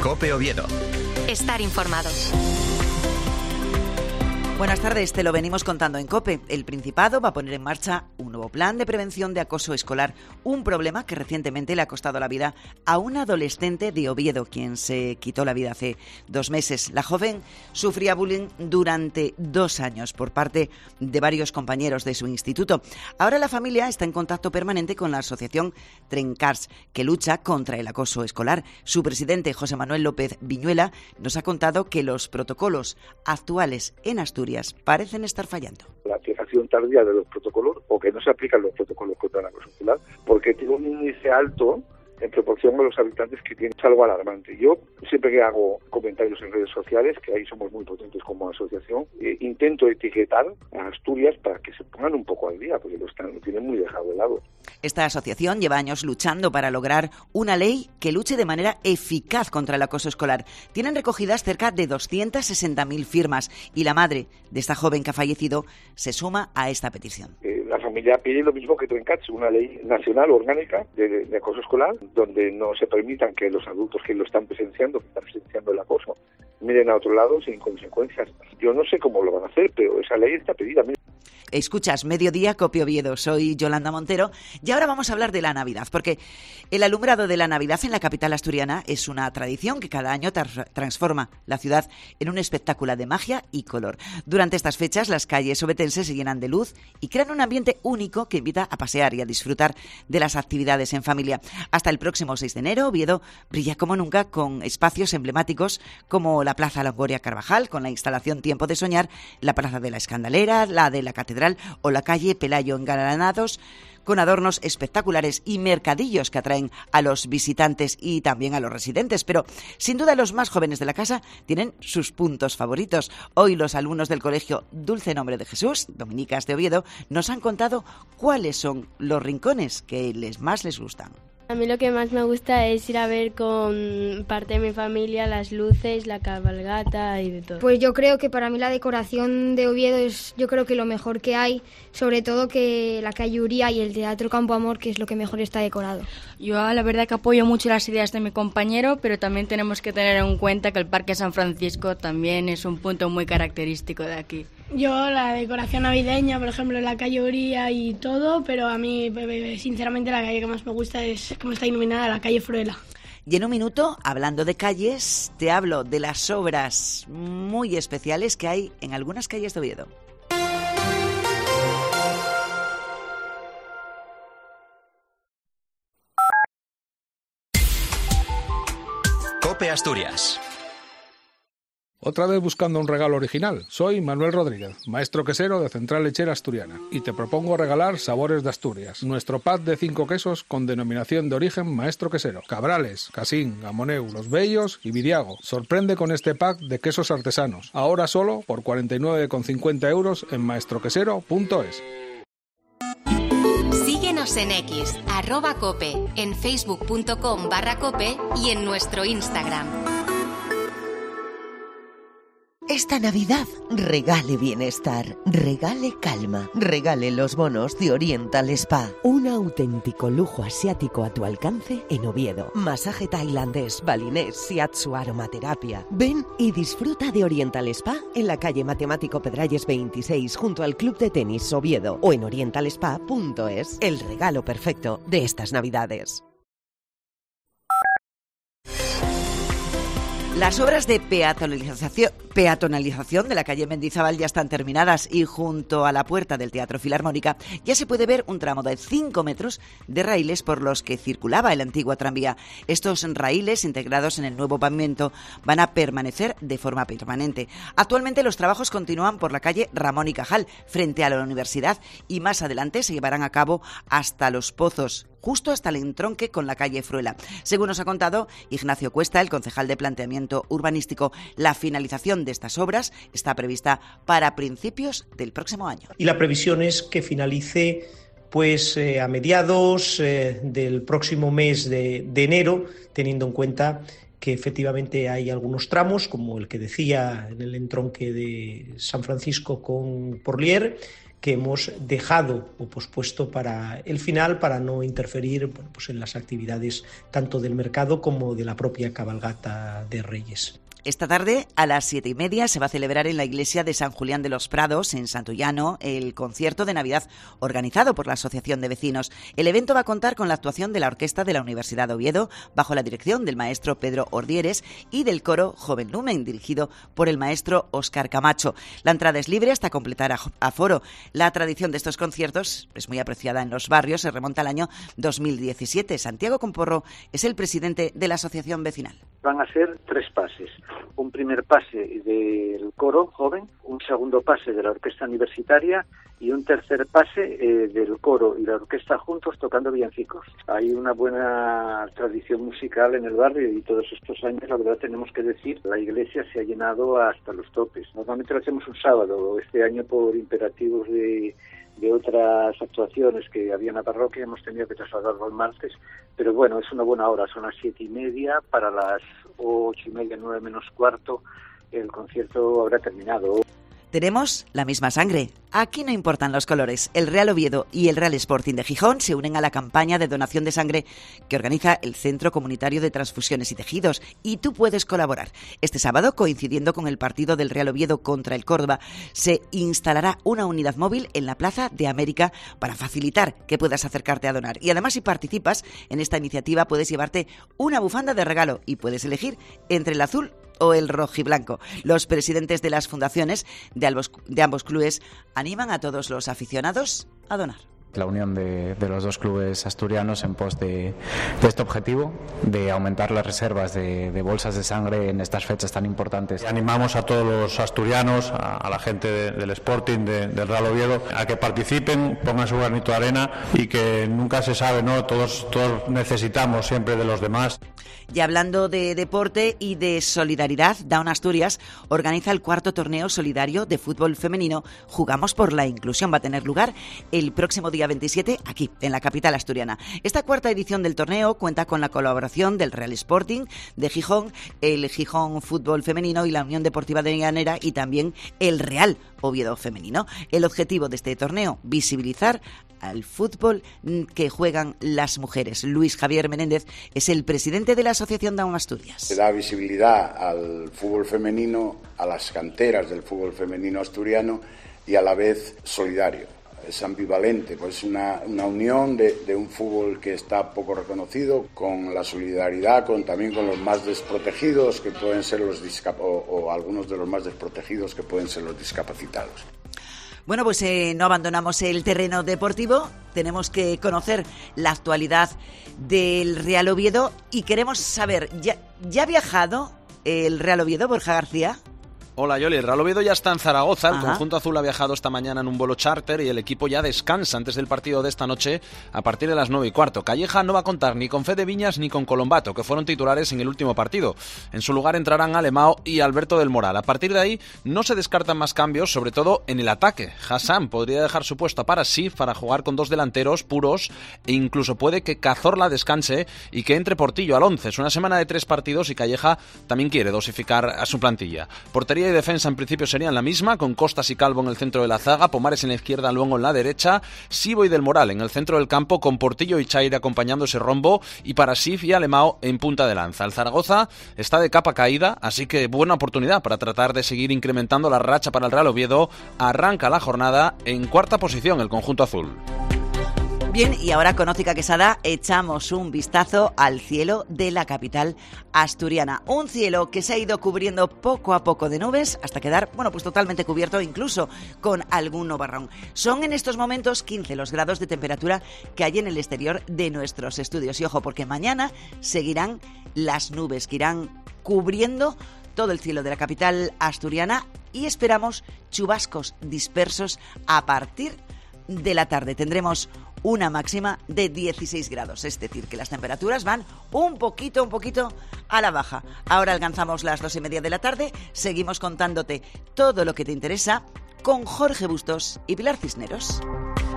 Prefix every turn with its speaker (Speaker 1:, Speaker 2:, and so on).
Speaker 1: COPE Oviedo.
Speaker 2: Estar informados.
Speaker 3: Buenas tardes, te lo venimos contando en COPE. El Principado va a poner en marcha un nuevo plan de prevención de acoso escolar, un problema que recientemente le ha costado la vida a una adolescente de Oviedo, quien se quitó la vida hace 2 meses. La joven sufría bullying durante 2 años por parte de varios compañeros de su instituto. Ahora la familia está en contacto permanente con la asociación Trencars, que lucha contra el acoso escolar. Su presidente, José Manuel López Viñuela, nos ha contado que los protocolos actuales en Asturias parecen estar fallando.
Speaker 4: La aplicación tardía de los protocolos, o que no se aplican los protocolos contra el acoso escolar, porque tiene un índice alto en proporción a los habitantes que tienen. Es algo alarmante. Yo siempre que hago comentarios en redes sociales, que ahí somos muy potentes como asociación, intento etiquetar a Asturias para que se pongan un poco al día, porque lo tienen muy dejado de lado.
Speaker 3: Esta asociación lleva años luchando para lograr una ley que luche de manera eficaz contra el acoso escolar. Tienen recogidas cerca de 260.000 firmas y la madre de esta joven que ha fallecido se suma a esta petición.
Speaker 4: La familia pide lo mismo que Trencats, una ley nacional orgánica de acoso escolar, donde no se permitan que los adultos que lo están presenciando el acoso, miren a otro lado sin consecuencias. Yo no sé cómo lo van a hacer, pero esa ley está pedida.
Speaker 3: Escuchas Mediodía, COPE Oviedo. Soy Yolanda Montero y ahora vamos a hablar de la Navidad, porque el alumbrado de la Navidad en la capital asturiana es una tradición que cada año transforma la ciudad en un espectáculo de magia y color. Durante estas fechas las calles ovetenses se llenan de luz y crean un ambiente único que invita a pasear y a disfrutar de las actividades en familia. Hasta el próximo 6 de enero, Oviedo brilla como nunca con espacios emblemáticos como la Plaza Longoria Carvajal, con la instalación Tiempo de Soñar, la Plaza de la Escandalera, la de la Catedral o la calle Pelayo, engalanados con adornos espectaculares y mercadillos que atraen a los visitantes y también a los residentes. Pero sin duda los más jóvenes de la casa tienen sus puntos favoritos. Hoy los alumnos del colegio Dulce Nombre de Jesús, Dominicas de Oviedo, nos han contado cuáles son los rincones que más les gustan.
Speaker 5: A mí lo que más me gusta es ir a ver con parte de mi familia las luces, la cabalgata y de todo.
Speaker 6: Pues yo creo que para mí la decoración de Oviedo es yo creo que lo mejor que hay, sobre todo que la calle Uría y el Teatro Campo Amor, que es lo que mejor está decorado.
Speaker 7: Yo la verdad que apoyo mucho las ideas de mi compañero, pero también tenemos que tener en cuenta que el Parque San Francisco también es un punto muy característico de aquí.
Speaker 8: Yo la decoración navideña, por ejemplo, la calle Uría y todo, pero a mí, sinceramente, la calle que más me gusta es cómo está iluminada la calle Fruela.
Speaker 3: Y en un minuto, hablando de calles, te hablo de las obras muy especiales que hay en algunas calles de Oviedo.
Speaker 1: COPE Asturias.
Speaker 9: Otra vez buscando un regalo original. Soy Manuel Rodríguez, maestro quesero de Central Lechera Asturiana, y te propongo regalar Sabores de Asturias, nuestro pack de 5 quesos con denominación de origen maestro quesero: Cabrales, Casín, Gamoneu, Los Bellos y Viriago. Sorprende con este pack de quesos artesanos, ahora solo por 49,50 € en maestroquesero.es.
Speaker 2: Síguenos en X, @cope, en facebook.com/cope y en nuestro Instagram.
Speaker 10: Esta Navidad regale bienestar, regale calma, regale los bonos de Oriental Spa. Un auténtico lujo asiático a tu alcance en Oviedo. Masaje tailandés, balinés, shiatsu, aromaterapia. Ven y disfruta de Oriental Spa en la calle Matemático Pedralles 26 junto al Club de Tenis Oviedo o en orientalspa.es. El regalo perfecto de estas Navidades.
Speaker 3: Las obras de peatonalización de la calle Mendizábal ya están terminadas y junto a la puerta del Teatro Filarmónica ya se puede ver un tramo de 5 metros de raíles por los que circulaba el antiguo tranvía. Estos raíles, integrados en el nuevo pavimento, van a permanecer de forma permanente. Actualmente los trabajos continúan por la calle Ramón y Cajal, frente a la universidad, y más adelante se llevarán a cabo hasta Los Pozos, justo hasta el entronque con la calle Fruela. Según nos ha contado Ignacio Cuesta, el concejal de Planeamiento Urbanístico, la finalización de estas obras está prevista para principios del próximo año.
Speaker 11: Y la previsión es que finalice a mediados del próximo mes de enero, teniendo en cuenta que efectivamente hay algunos tramos, como el que decía en el entronque de San Francisco con Porlier, que hemos dejado o pospuesto para el final para no interferir en las actividades tanto del mercado como de la propia cabalgata de Reyes.
Speaker 3: Esta tarde, a las 7:30, se va a celebrar en la iglesia de San Julián de los Prados, en Santullano, el concierto de Navidad organizado por la Asociación de Vecinos. El evento va a contar con la actuación de la Orquesta de la Universidad de Oviedo, bajo la dirección del maestro Pedro Ordieres, y del coro Joven Lumen, dirigido por el maestro Óscar Camacho. La entrada es libre hasta completar aforo. La tradición de estos conciertos es muy apreciada en los barrios, se remonta al año 2017. Santiago Comporro es el presidente de la Asociación Vecinal.
Speaker 12: Van a ser 3 pases. Un primer pase del coro joven, un segundo pase de la orquesta universitaria y un tercer pase del coro y la orquesta juntos tocando villancicos. Hay una buena tradición musical en el barrio y todos estos años, la verdad tenemos que decir, la iglesia se ha llenado hasta los topes. Normalmente lo hacemos un sábado, este año por imperativos de otras actuaciones que había en la parroquia hemos tenido que trasladarlo al martes, pero bueno, es una buena hora, son las 7:30, para las 8:30, 9 menos cuarto, el concierto habrá terminado.
Speaker 3: Tenemos la misma sangre. Aquí no importan los colores. El Real Oviedo y el Real Sporting de Gijón se unen a la campaña de donación de sangre que organiza el Centro Comunitario de Transfusiones y Tejidos, y tú puedes colaborar. Este sábado, coincidiendo con el partido del Real Oviedo contra el Córdoba, se instalará una unidad móvil en la Plaza de América para facilitar que puedas acercarte a donar. Y además, si participas en esta iniciativa, puedes llevarte una bufanda de regalo y puedes elegir entre el azul o el rojiblanco. Los presidentes de las fundaciones de ambos clubes animan a todos los aficionados a donar.
Speaker 13: La unión de los dos clubes asturianos en pos de este objetivo, de aumentar las reservas de bolsas de sangre en estas fechas tan importantes.
Speaker 14: Animamos a todos los asturianos, a la gente del Sporting, del Real Oviedo, a que participen, pongan su granito de arena y que nunca se sabe, ¿no? Todos necesitamos siempre de los demás.
Speaker 3: Y hablando de deporte y de solidaridad, Down Asturias organiza el 4º torneo solidario de fútbol femenino Jugamos por la Inclusión. Va a tener lugar el próximo día 27 aquí, en la capital asturiana. Esta 4ª edición del torneo cuenta con la colaboración del Real Sporting de Gijón, el Gijón Fútbol Femenino y la Unión Deportiva de Llanera, y también el Real Oviedo Femenino. El objetivo de este torneo, visibilizar al fútbol que juegan las mujeres. Luis Javier Menéndez es el presidente de la Asociación Down Asturias.
Speaker 15: Se da visibilidad al fútbol femenino, a las canteras del fútbol femenino asturiano y a la vez solidario. Es ambivalente, pues una unión de un fútbol que está poco reconocido, con la solidaridad, también con los más desprotegidos, que pueden ser o algunos de los más desprotegidos, que pueden ser los discapacitados.
Speaker 3: Bueno, pues no abandonamos el terreno deportivo, tenemos que conocer la actualidad del Real Oviedo y queremos saber, ¿ya ha viajado el Real Oviedo, Borja García?
Speaker 16: Hola Yoli, el Real Oviedo ya está en Zaragoza, el conjunto azul ha viajado esta mañana en un vuelo charter y el equipo ya descansa antes del partido de esta noche a partir de las 9:15. Calleja no va a contar ni con Fede Viñas ni con Colombato, que fueron titulares en el último partido. En su lugar entrarán Alemão y Alberto del Moral. A partir de ahí no se descartan más cambios, sobre todo en el ataque. Hassan podría dejar su puesto para Sif para jugar con 2 delanteros puros e incluso puede que Cazorla descanse y que entre Portillo al 11. Es una semana de 3 partidos y Calleja también quiere dosificar a su plantilla. Portería y defensa en principio serían la misma, con Costas y Calvo en el centro de la zaga, Pomares en la izquierda, Luengo en la derecha, Sibo y Del Moral en el centro del campo, con Portillo y Chaire acompañando ese rombo, y para Sif y Alemão en punta de lanza. El Zaragoza está de capa caída, así que buena oportunidad para tratar de seguir incrementando la racha para el Real Oviedo. Arranca la jornada en 4ª posición el conjunto azul.
Speaker 3: Bien, y ahora con Óptica Quesada echamos un vistazo al cielo de la capital asturiana. Un cielo que se ha ido cubriendo poco a poco de nubes hasta quedar, pues totalmente cubierto, incluso con algún nubarrón. Son en estos momentos 15 los grados de temperatura que hay en el exterior de nuestros estudios. Y ojo, porque mañana seguirán las nubes que irán cubriendo todo el cielo de la capital asturiana y esperamos chubascos dispersos a partir de la tarde. Tendremos una máxima de 16 grados, es decir, que las temperaturas van un poquito a la baja. Ahora alcanzamos las 2:30 de la tarde, seguimos contándote todo lo que te interesa con Jorge Bustos y Pilar Cisneros.